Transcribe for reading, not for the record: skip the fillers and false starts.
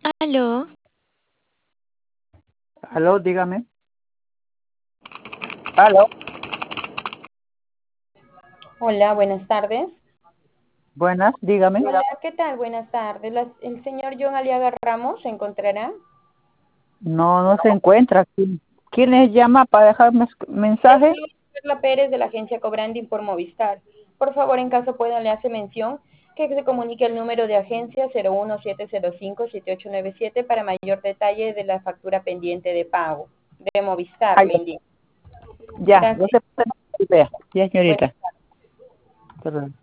Aló, Aló, dígame. Aló, Hola, buenas tardes. buenas, dígame. Hola, ¿qué tal? Buenas tardes. El señor John Aliaga Ramos se encontrará. No, no se encuentra. ¿Quién les llama para dejar Les mensaje? saluda Carla Pérez de la agencia Cobranding por Movistar. Por favor, en caso pueda, le hace mención que se comunique el número de agencia 01705-7897 para mayor detalle de la factura pendiente de pago de Movistar, Ay, me indica. ya, no Gracias. se puede. Ya, Buenas señorita. tardes. Perdón.